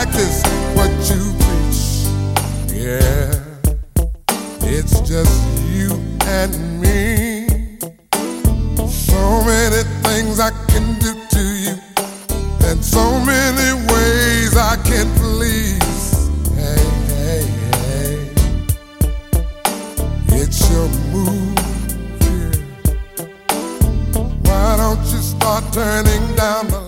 practice what you preach. Yeah, it's just you and me. So many things I can do to you, and so many ways I can please. Hey, hey, hey, it's your move here. Why don't you start turning down the